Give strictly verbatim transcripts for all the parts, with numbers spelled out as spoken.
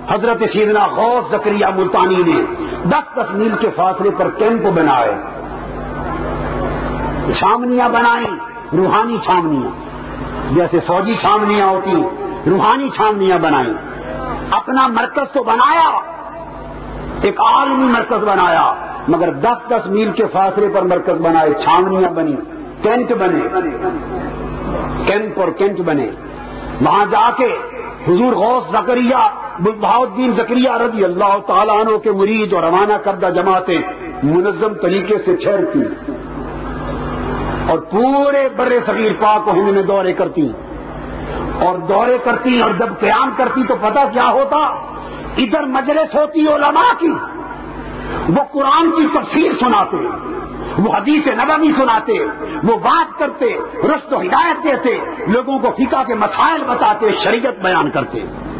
حضرت سیدنا غوث زکریا ملتانی نے دس دس میل کے فاصلے پر کیمپ بنائے، چھاونیاں بنائیں، روحانی چھاونیاں، جیسے فوجی چھاونیاں ہوتی، روحانی چھاونیاں بنائیں. اپنا مرکز تو بنایا، ایک عالمی مرکز بنایا، مگر دس دس میل کے فاصلے پر مرکز بنائے، چھاونیاں بنی، کینٹ بنے، کیمپ اور کینٹ بنے. وہاں جا کے حضور غوث زکریا بہاؤالدین زکریا رضی اللہ تعالیٰ عنہ کے مرید اور روانہ کردہ جماعتیں منظم طریقے سے ٹھہرتی اور پورے بر صغیر پاک و ہند میں دورے کرتی اور دورے کرتی اور جب قیام کرتی تو پتہ کیا ہوتا، ادھر مجلس ہوتی علماء کی، وہ قرآن کی تفسیر سناتے، وہ حدیث نبوی سناتے، وہ بات کرتے، رشد و ہدایت دیتے، لوگوں کو فقہ کے مسائل بتاتے، شریعت بیان کرتے.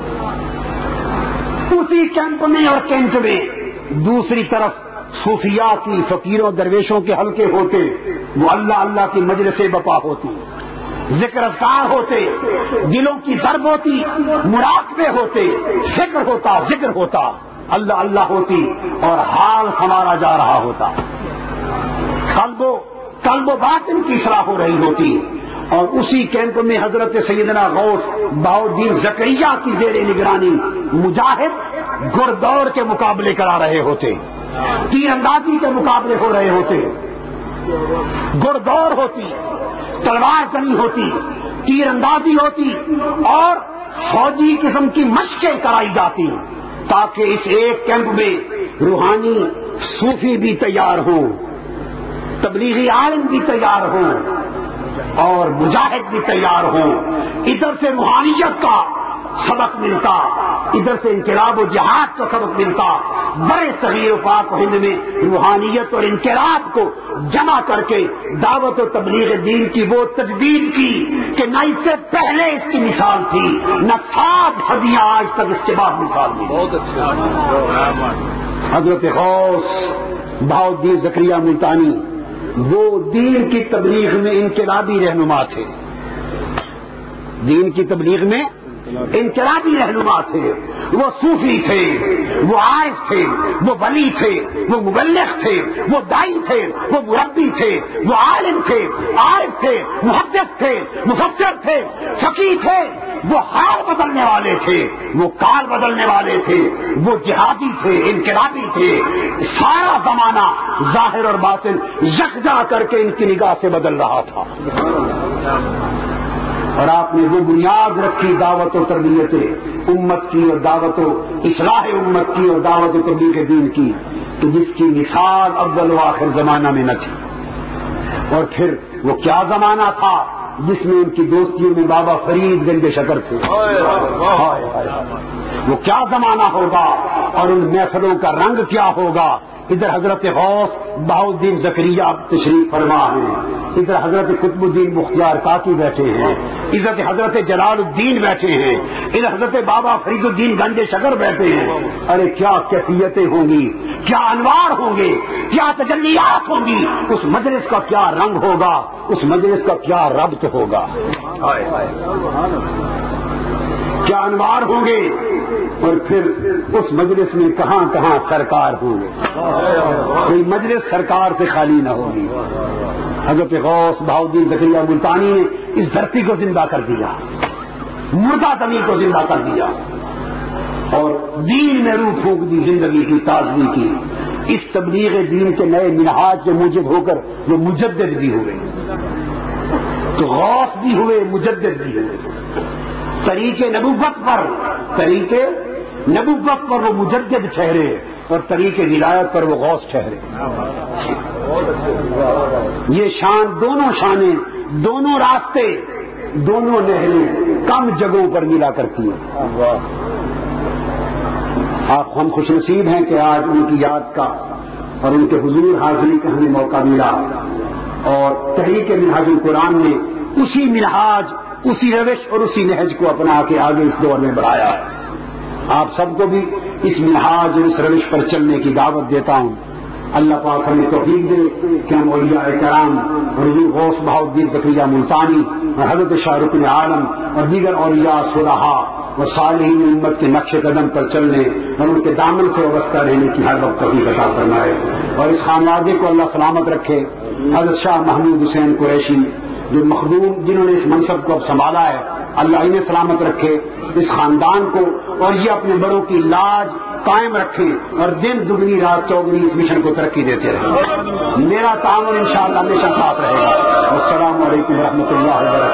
اسی کیمپ میں اور کینٹ میں دوسری طرف صوفیاء کی، فقیروں درویشوں کے حلقے ہوتے، وہ اللہ اللہ کی مجلسیں بپا ہوتی، ذکر اذکار ہوتے، دلوں کی ضرب ہوتی، مراقبے ہوتے، فکر ہوتا، ذکر ہوتا، اللہ اللہ ہوتی اور حال ہمارا جا رہا ہوتا، قلب و قلب و باطن کی اصلاح ہو رہی ہوتی. اور اسی کیمپ میں حضرت سیدنا غوث بہاؤالدین زکریا کی زیر نگرانی مجاہد گھڑ کے مقابلے کرا رہے ہوتے، تیر اندازی کے مقابلے ہو رہے ہوتے، گھڑ ہوتی، تلوار زنی ہوتی، تیر اندازی ہوتی اور فوجی قسم کی مشقیں کرائی جاتی تاکہ اس ایک کیمپ میں روحانی صوفی بھی تیار ہوں، تبلیغی عالم بھی تیار ہوں اور مجاہد بھی تیار ہوں. ادھر سے روحانیت کا سبق ملتا، ادھر سے انقلاب و جہاد کا سبق ملتا. بڑے صغیر و پاک و ہند میں روحانیت اور انقلاب کو جمع کر کے دعوت و تبلیغ دین کی وہ تجدید کی کہ نہ اس سے پہلے اس کی مثال تھی، نہ سات صدیاں آج تک اس کے بعد مثال دی. بہت اچھا. حضرت غوث بہاؤالدین زکریا ملتانی وہ دین کی تبلیغ میں انقلابی رہنما تھے، دین کی تبلیغ میں انقلابی رہنما تھے. وہ صوفی تھے، وہ عارف تھے، وہ ولی تھے، وہ مبلغ تھے، وہ دائی تھے، وہ مربی تھے، وہ عالم تھے، عارف تھے، محدث تھے، مفسر تھے، فقیہ تھے. وہ حال بدلنے والے تھے، وہ کال بدلنے والے تھے، وہ جہادی تھے، انقلابی تھے. سارا زمانہ ظاہر اور باطن یکجا کر کے ان کی نگاہ سے بدل رہا تھا. اور آپ نے وہ بنیاد رکھی دعوت و تربیت امت کی اور دعوت و اصلاح امت کی اور دعوت و تبلیغ دین کی کہ جس کی مثال اول و آخر زمانہ میں نہ تھی. اور پھر وہ کیا زمانہ تھا جس میں ان کی دوستیوں میں بابا فرید گنج شکر تھے. وہ کیا زمانہ ہوگا اور ان محفلوں کا رنگ کیا ہوگا. ادھر حضرت غوث بہاؤالدین زکریا تشریف فرما ہیں، ادھر حضرت قطب الدین مختار کاکی بیٹھے ہیں، ادھر حضرت جلال الدین بیٹھے ہیں، ادھر حضرت بابا فرید الدین گنج شکر بیٹھے ہیں. ارے کیا کیفیتیں ہوں گی، کیا انوار ہوں گے، کیا تجلیات ہوں گی. اس مجلس کا کیا رنگ ہوگا، اس مجلس کا کیا ربط ہوگا، کیا انوار ہوں گے. اور پھر اس مجلس میں کہاں کہاں سرکار ہوں گے، کوئی مجلس سرکار سے خالی نہ ہوگی. حضرت غوث بہاؤالدین زکریا ملتانی نے اس دھرتی کو زندہ کر دیا، مردہ زمین کو زندہ کر دیا اور دین میں روح پھونک دی، زندگی کی تازگی کی. اس تبلیغ دین کے نئے منہاج کے موجب ہو کر وہ مجدد بھی ہوئے، تو غوث بھی ہوئے، مجدد بھی ہوئے. طریق نبوت پر طریق نبوت پر وہ مجدد ٹھہرے اور طریق ولایت پر وہ غوث ٹھہرے. یہ شان، دونوں شانیں، دونوں راستے، دونوں نہریں کم جگہوں پر ملا کرتی ہیں. آپ ہم خوش نصیب ہیں کہ آج ان کی یاد کا اور ان کے حضور حاضری کا ہمیں موقع ملا اور تحریک منہاج القرآن نے اسی منہاج، اسی روش اور اسی نہج کو اپنا کے آگے اس دور میں بڑھایا ہے. آپ سب کو بھی اس منہاج اور اس روش پر چلنے کی دعوت دیتا ہوں. اللہ پاک ہمیں توفیق دے کہ ہم اولیاء کرام اور حضور غوث بہاؤالدین زکریا ملتانی اور حضرت شاہ رکن عالم اور دیگر اولیاء صلحاء اور صالحین امت کے نقش قدم پر چلنے اور ان کے دامن سے وابستہ رہنے کی ہر وقت توفیق عطا فرمائے، اور اس خانوادے کو اللہ سلامت رکھے۔ حضرت شاہ محمود حسین قریشی جو مخدوم جنہوں نے اس منصب کو اب سنبھالا ہے، اللہ انہیں سلامت رکھے، اس خاندان کو، اور یہ اپنے بڑوں کی لاج قائم رکھیں اور دن دگنی رات چوگنی اس مشن کو ترقی دیتے رہیں۔ میرا تعاون انشاءاللہ ہمیشہ ساتھ رہے گا۔ السلام علیکم ورحمۃ اللہ وبرکاتہ۔